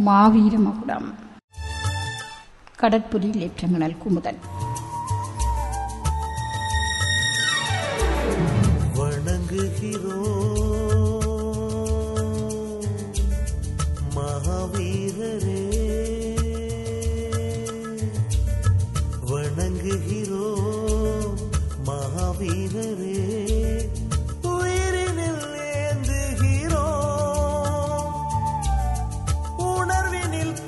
மாவீர மகுடம். கடற்புலி லெப்டினல் குமுதன். வணங்குகிறோம் மகாவீரரே, வணங்குகிறோம் மகாவீரரே, உயிரினில் ஏந்துகிறோம், உணர்வினில்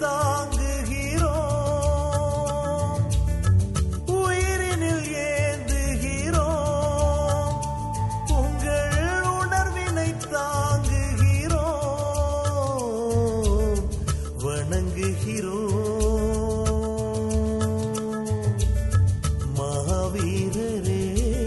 தாங்குகிறோம், உயிரினில் ஏந்துகிறோம், உங்கள் உணர்வினை தாங்குகிறோம், வணங்குகிறோம் மகாவீரரே.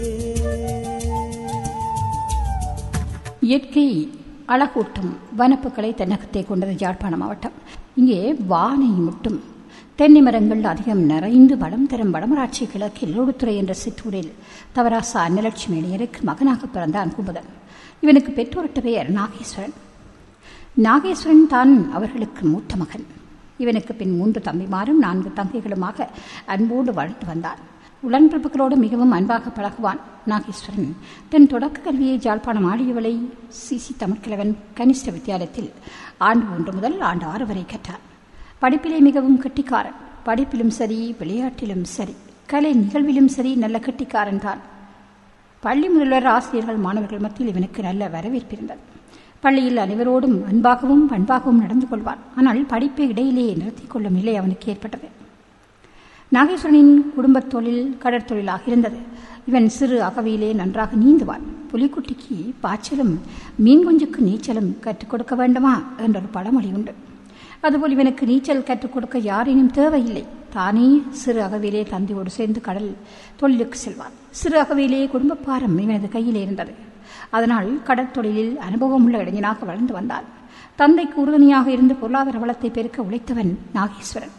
இயற்கை அழகூட்டும் வனப்புகளை தென்னகத்தை கொண்டது யாழ்ப்பாண மாவட்டம். இங்கே வானை முட்டும் தென்னை மரங்கள் அதிகம் நிறைந்து வளம் தரும் வடமராட்சி கிழக்கில் லோடுத்துறை என்ற சிற்றூரில் தவராசா அன்னலட்சுமி இளையருக்கு மகனாக பிறந்தான் குமுதன். இவனுக்கு பெற்றோரிட்ட பெயர் நாகேஸ்வரன். நாகேஸ்வரன் தான் அவர்களுக்கு மூத்த மகன். இவனுக்கு பின் 3 தம்பிமாரும் 4 தங்கைகளுமாக அன்போடு வாழ்ந்து வந்தான். உடன்பிறப்புகளோடு மிகவும் அன்பாக பழகுவான் நாகேஸ்வரன். தன் தொடக்க கல்வியை யாழ்ப்பாணம் ஆடியவளை சிசி தமிழ்கிழவன் கனிஷ்ட வித்தியாலயத்தில் ஆண்டு 1 முதல் ஆண்டு 6 வரை கற்றார். படிப்பிலே மிகவும் கெட்டிக்காரன். படிப்பிலும் சரி, விளையாட்டிலும் சரி, கலை நிகழ்விலும் சரி நல்ல கெட்டிக்காரன் தான். பள்ளி முதல்வர், ஆசிரியர்கள், மாணவர்கள் மத்தியில் இவனுக்கு நல்ல வரவேற்பு இருந்தது. பள்ளியில் அனைவரோடும் அன்பாகவும் பண்பாகவும் நடந்து கொள்வான். ஆனால் படிப்பை இடையிலேயே நிறுத்திக் கொள்ளும் நிலை அவனுக்கு ஏற்பட்டது. நாகேஸ்வரனின் குடும்பத் தொழில் கடற்தொழிலாக இருந்தது. இவன் சிறு அகவையிலே நன்றாக நீந்துவான். புலிக்குட்டிக்கு பாய்ச்சலும் மீன் குஞ்சுக்கு நீச்சலும் கற்றுக் கொடுக்க வேண்டுமா என்றொரு பழமொழி உண்டு. அதுபோல் இவனுக்கு நீச்சல் கற்றுக் கொடுக்க யாரேனும் தேவையில்லை. தானே சிறு அகவையிலே தந்தையோடு சேர்ந்து கடல் தொழிலுக்கு செல்வான். சிறு அகவையிலே குடும்ப பாரம் இவனது கையில் இருந்தது. அதனால் கடற்தொழிலில் அனுபவமுள்ள இளைஞனாக வளர்ந்து வந்தான். தந்தைக்கு உறுதுணையாக இருந்து பொருளாதார வளத்தை பெருக்க உழைத்தவன் நாகேஸ்வரன்.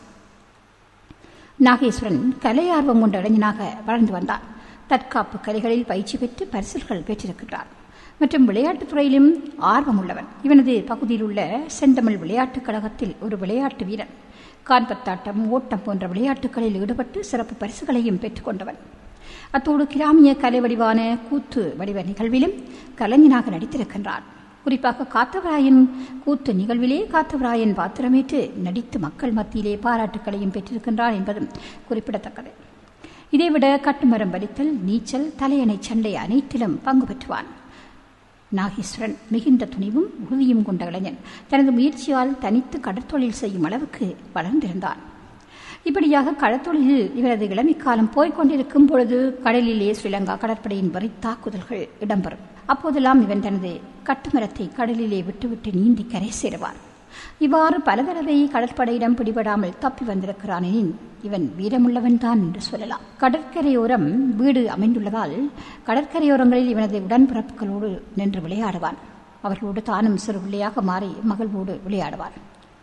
நாகேஸ்வரன் கலை ஆர்வம் கொண்ட இளைஞனாக வளர்ந்து வந்தான். தற்காப்பு கலைகளில் பயிற்சி பெற்று பரிசுகள் பெற்றிருக்கிறார் மற்றும் விளையாட்டுத் துறையிலும் ஆர்வம் உள்ளவன். இவனது பகுதியில் உள்ள செந்தமிழ் விளையாட்டுக் கழகத்தில் ஒரு விளையாட்டு வீரன். கான்பத்தாட்டம், ஓட்டம் போன்ற விளையாட்டுகளில் ஈடுபட்டு சிறப்பு பரிசுகளையும் பெற்றுக்கொண்டவன். அத்தோடு கிராமிய கலை வடிவான கூத்து வடிவ நிகழ்விலும் கலைஞனாக நடித்திருக்கின்றான். குறிப்பாக காத்தவராயன் கூத்து நிகழ்விலே காத்தவராயன் பாத்திரமேற்று நடித்து மக்கள் மத்தியிலே பாராட்டுக்களையும் பெற்றிருக்கின்றான் என்பதும் குறிப்பிடத்தக்கது. இதைவிட கட்டுமரம் வலித்தல், நீச்சல், தலையணை சண்டை அனைத்திலும் பங்கு பெற்றுவான். நாகேஸ்வரன் மிகுந்த துணிவும் உறுதியும் கொண்ட இளைஞன். தனது முயற்சியால் தனித்து கடற்தொழில் செய்யும் அளவுக்கு வளர்ந்திருந்தான். இப்படியாக கடற்தொழிலில் இவரது இளமைக்காலம் போய்கொண்டிருக்கும் பொழுது கடலிலே ஸ்ரீலங்கா கடற்படையின் வரி தாக்குதல்கள் இடம்பெறும். அப்போதெல்லாம் இவன் தனது கட்டுமரத்தை கடலிலே விட்டுவிட்டு நீந்தி கரை சேருவான். இவ்வாறு பல தடவை கடற்படையிடம் பிடிபடாமல் தப்பி வந்திருக்கிறான். எனின் இவன் வீரமுள்ளவன் தான் என்று சொல்லலாம். கடற்கரையோரம் வீடு அமைந்துள்ளதால் கடற்கரையோரங்களில் இவனது உடன்பிறப்புகளோடு நின்று விளையாடுவான். அவர்களோடு தானும் சிறு பிள்ளையாக மாறி மகிழ்வோடு விளையாடுவான்.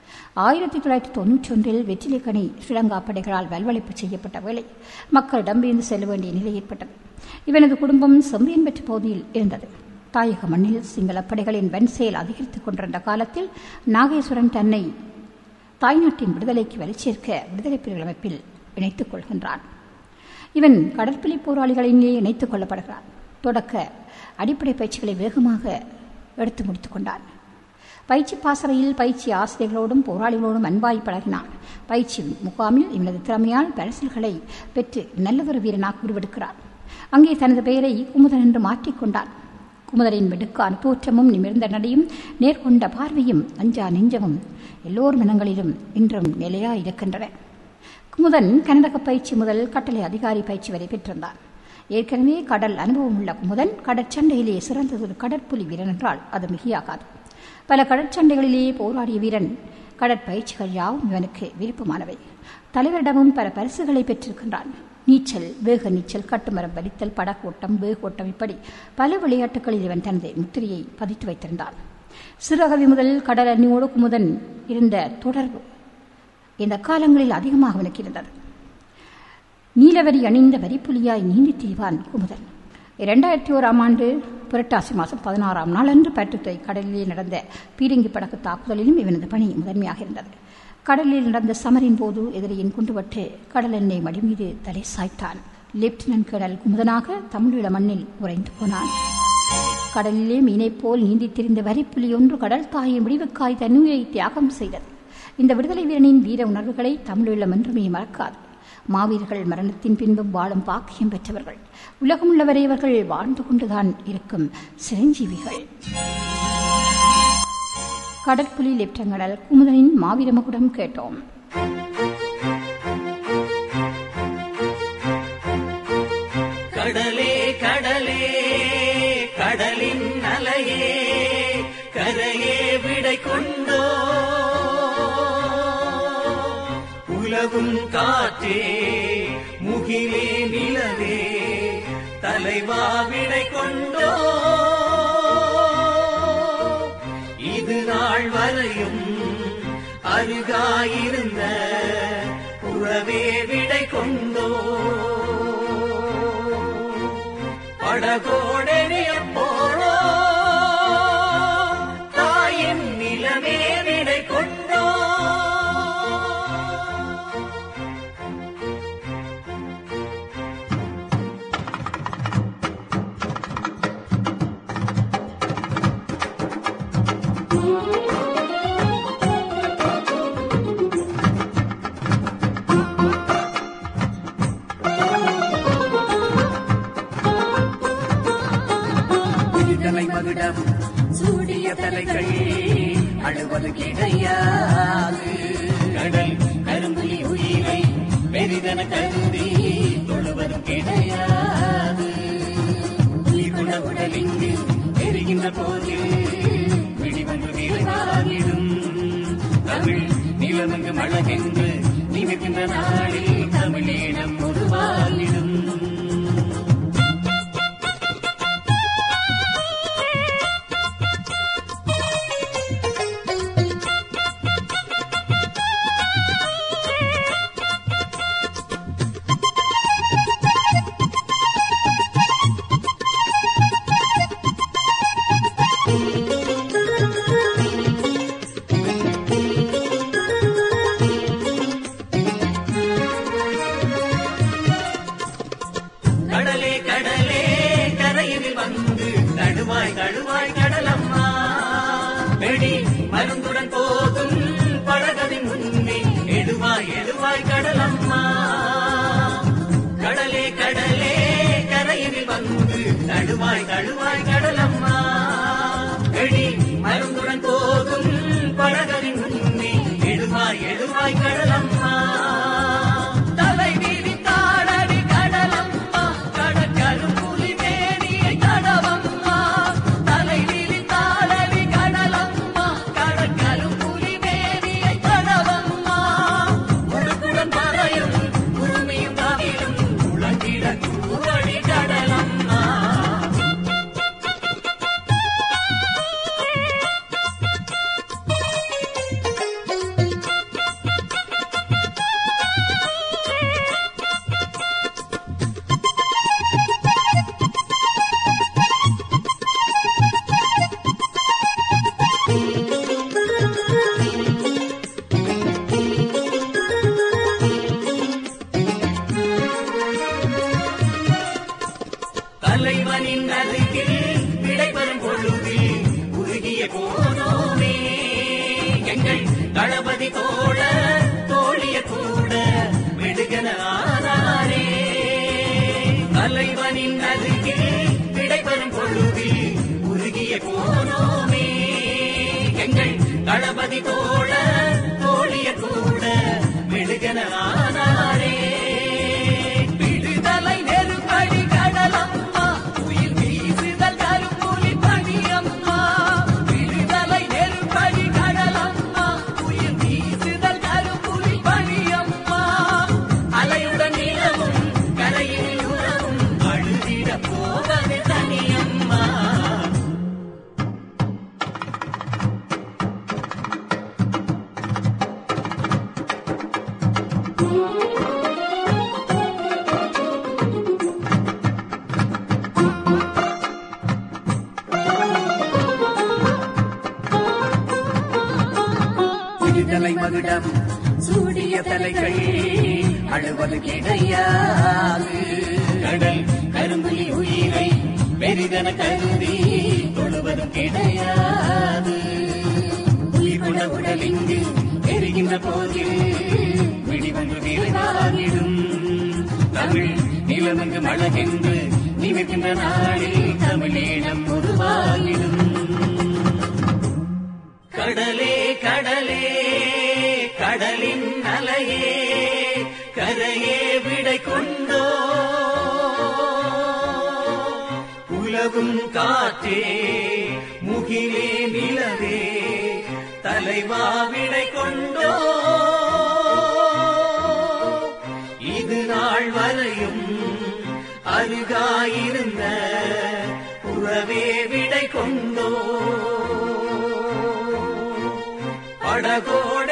1991 வெற்றிலைக்கணி ஸ்ரீலங்கா படைகளால் வல்வழிப்பு செய்யப்பட்ட வேளை மக்களிடமிருந்து செல்ல வேண்டிய நிலை ஏற்பட்டது. இவனது குடும்பம் செம்பியன் பெற்ற பகுதியில் இருந்தது. தாயக மண்ணில் சிங்கள படைகளின் வன்செயல் அதிகரித்துக் கொண்டிருந்த காலத்தில் நாகேஸ்வரன் தன்னை தாய்நாட்டின் விடுதலைக்கு வலிச்சேர்க்க விடுதலை புலிகள் அமைப்பில் இணைத்துக் கொள்கின்றான். இவன் கடற்புலி போராளிகளிலே இணைத்துக் கொள்ளப்படுகிறான். தொடக்க அடிப்படை பயிற்சிகளை வேகமாக எடுத்து முடித்துக் கொண்டான். பயிற்சி பாசறையில் பயிற்சி ஆசிரியர்களோடும் போராளிகளோடும் அன்பாய் பழகினான். பயிற்சி முகாமில் இவனது திறமையால் பரிசில்களை பெற்று நல்லதொரு வீரனாக உருவெடுக்கிறான். அங்கே தனது பெயரை குமுதன் என்று மாற்றிக்கொண்டான். குமுதனின் வெடுக்கான தோற்றமும் நிமிர்ந்த நடையும் நேர்கொண்ட பார்வையும் அஞ்சா நெஞ்சமும் எல்லோர் மனங்களிலும் இன்றும் நிலையாய் இருக்கின்றன. குமுதன் கனரக பயிற்சி முதல் கட்டளை அதிகாரி பயிற்சி வரை பெற்றிருந்தான். ஏற்கனவே கடல் அனுபவம் உள்ள குமுதன் கடற்சண்டையிலே சிறந்ததொரு கடற்புலி வீரன் என்றால் அது மிகையாகாது. பல கடற்சண்டைகளிலே போராடிய வீரன். கடற்பயிற்சிகள் யாவும் இவனுக்கு விருப்பமானவை. தலைவரிடமும் பல பரிசுகளை பெற்றிருக்கின்றான். நீச்சல், வேக நீச்சல், கட்டுமரம் வலித்தல், படகோட்டம், வேகோட்டம் இப்படி பல விளையாட்டுகளில் இவன் தனது முத்திரையை பதித்து வைத்திருந்தான். சிறகவி முதல் கடல் அணியோடு குமுதன் இருந்த தொடர்பு இந்த காலங்களில் அதிகமாக அவனுக்கு இருந்தது. நீலவரி அணிந்த வரிப்புலியாய் நீந்தி திரிவான் குமுதன். 2001 ஆண்டு புரட்டாசி மாதம் 16ஆம் நாள் அன்று பற்றுத்துறை கடலிலே நடந்த பீரங்கி படகு தாக்குதலிலும் இவனது பணி முதன்மையாக இருந்தது. கடலில் நடந்த சமரின் போது எதிரியின் குண்டுபட்டு கடல் எண்ணெய் மடி மீது தலை சாய்த்தான். லெப்டினன்ட் கேர்னல் குமுதனாக தமிழீழ மண்ணில் உறைந்து போனான். கடலிலே மீனைப் போல் நீந்தி திரிந்த வரிப்புலி ஒன்று கடல் தாயின் விடிவுக்காய் தன்னுயிரை தியாகம் செய்தது. இந்த விடுதலை வீரனின் வீர உணர்வுகளை தமிழீழம் என்றுமே மறக்காது. மாவீரர்கள் மரணத்தின் பின்பும் வாழும் பாக்கியம் பெற்றவர்கள். உலகமுள்ளவரை இவர்கள் வாழ்ந்து கொண்டுதான் இருக்கும் சிரஞ்சீவிகள். கடற்புலி லெப்டினன்ட் குமுதனின் மாவீர மகுடம் கேட்டோம். கடலே கடலே கடலின் அலையே கரையே விடை கொண்டோ உலகும் காற்றே முகிலே நிலவே தலைவா விடை கொண்டோ இது நாள் வரையும் அருகாயிருந்த உறவே விடை கொண்டோ படகோடெறிய போரோ தாயின் நிலமே விடை கொண்டோ சூடிய தலைகள் அழுவது கிடையாது. கடல் கரும்புலி உயிரை பெரிதன கருதி தொழுவதும் கிடையாது. உயிர்குண உடலிங்கு எரிகின்ற போது விடிவென்று விரைவாகிடும். தமிழ் நிலமெங்கு மழகென்று நினைக்கின்ற நாளில் தமிழீழம் உருவாகிடும். கடலே கடலே கரையில் வந்து தடுவாய் தடுவாய் கடலம்மா வெடி மருந்துடன் போதும் படகதின் முன்னே எடுவாய் எடுவாய் கடலம்மா. கடலே கடலே கரையில் வந்து தடுவாய் தடுவாய் கடலம்மா வெடி மருந்துடன் போதும் படகதின் முன்னே எடுவாய் எடுவாய் கடலம்மா. தலைவனின் அருகில் விடைபெறும் பொழுதில் உருகிய போனோமே எங்கள் தளபதி தோழ தோழிய கூட விடுகன ஆனாரே. தலைவனின் அருகில் விடைபெறும் பொழுதில் உருகிய போனோமே எங்கள் தளபதி தோழ தோழிய கூட விடுகன ஆனாரே. விடுதலை நெருப்படி கடலம்மா உயிர் வீசுதல் கரும்புலி பணியம்மா. விடுதலை நெருப்படி கடலம்மா உயிர் வீசுதல் கரும்புலி பணியம்மா. அலையுடன் நிலவும் கரையில் உறவும் அழுதிட போவது தனியம்மா. மகுடம் சூடிய தலைகள் அழுவது கிடையாது. கடல் கரும்புலி உயிரை பெரிதென கருதி தொழுவதும் கிடையாது. உயிர் கொண்ட உடல் இங்கு எரிகின்ற போதில் விடிவென்று விரைவாகிடும். தமிழ் நிலமெங்கு மழகென்று நினைக்கின்ற நாளில் தமிழீழம் உருவாகிடும். கடலே கடலே கடலின் அலையே கரையே விடை கொண்டோ, உலவும் காற்றே முகிலே நிலவே தலைவா விடை கொண்டோ. இது நாள் வரையும் அருகாயிருந்த உறவே விடை கொண்டோ. படகோட